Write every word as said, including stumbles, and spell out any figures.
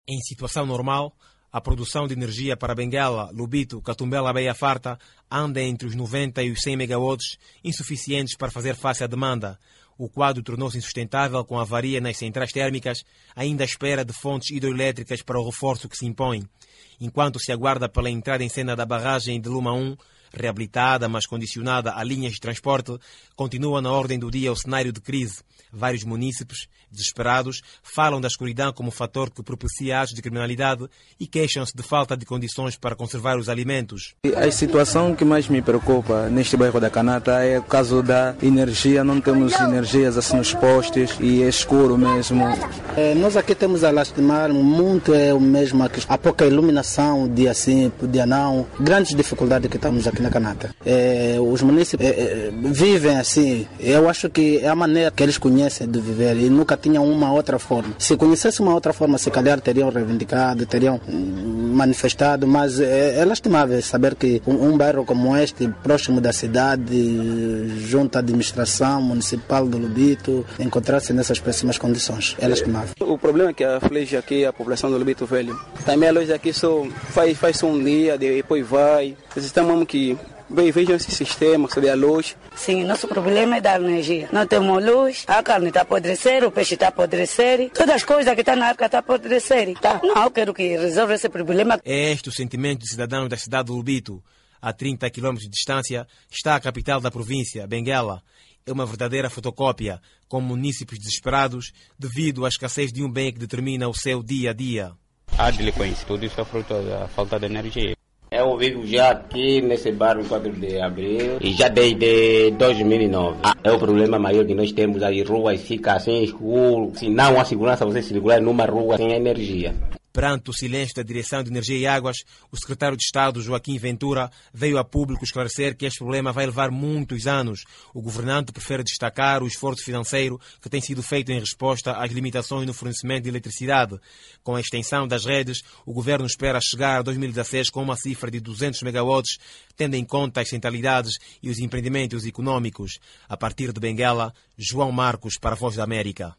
Em situação normal, a produção de energia para Benguela, Lubito, Catumbela, Beia Farta anda entre os noventa e os cem megawatts, insuficientes para fazer face à demanda. O quadro tornou-se insustentável com a avaria nas centrais térmicas, ainda à espera de fontes hidroelétricas para o reforço que se impõe. Enquanto se aguarda pela entrada em cena da barragem de Luma um, reabilitada, mas condicionada a linhas de transporte, continua na ordem do dia o cenário de crise. Vários munícipes, desesperados, falam da escuridão como fator que propicia atos de criminalidade e queixam-se de falta de condições para conservar os alimentos. A situação que mais me preocupa neste bairro da Canata é o caso da energia. Não temos energias assim nos postes e é escuro mesmo. É, nós aqui temos a lastimar muito, é o mesmo aqui. Há pouca iluminação, dia sim, dia não. Grandes dificuldades que estamos aqui na Canata. É, os munícipes é, é, vivem assim. Eu acho que é a maneira que eles conhecem de viver e nunca tinham uma outra forma. Se conhecessem uma outra forma, se calhar teriam reivindicado, teriam manifestado, mas é, é lastimável saber que um, um bairro como este, próximo da cidade, junto à administração municipal do Lubito, encontrar-se nessas péssimas condições. É lastimável. O problema é que aflige aqui a população do Lubito Velho. Também a luz aqui só faz, faz só um dia, depois vai. Necessitamos que vejam esse sistema sobre a luz. Sim, nosso problema é da energia. Não temos luz, a carne está a apodrecer, o peixe está a apodrecer, todas as coisas que estão na arca estão a apodrecer. Tá? Não, eu quero que resolva esse problema. É este o sentimento dos cidadãos da cidade do Lubito. A trinta quilômetros de distância está a capital da província, Benguela. É uma verdadeira fotocópia, com munícipes desesperados devido à escassez de um bem que determina o seu dia a dia. A delinquência, tudo isso é fruto da falta de energia. Eu vivo já aqui nesse bairro quatro de abril e já desde dois mil e nove. Ah, é o problema maior que nós temos, as ruas ficam assim escuro. Se não há segurança, você se segurar numa rua sem energia. Perante o silêncio da Direção de Energia e Águas, o secretário de Estado, Joaquim Ventura, veio a público esclarecer que este problema vai levar muitos anos. O governante prefere destacar o esforço financeiro que tem sido feito em resposta às limitações no fornecimento de eletricidade. Com a extensão das redes, o governo espera chegar a dois mil e dezasseis com uma cifra de duzentos megawatts, tendo em conta as centralidades e os empreendimentos econômicos. A partir de Benguela, João Marcos para a Voz da América.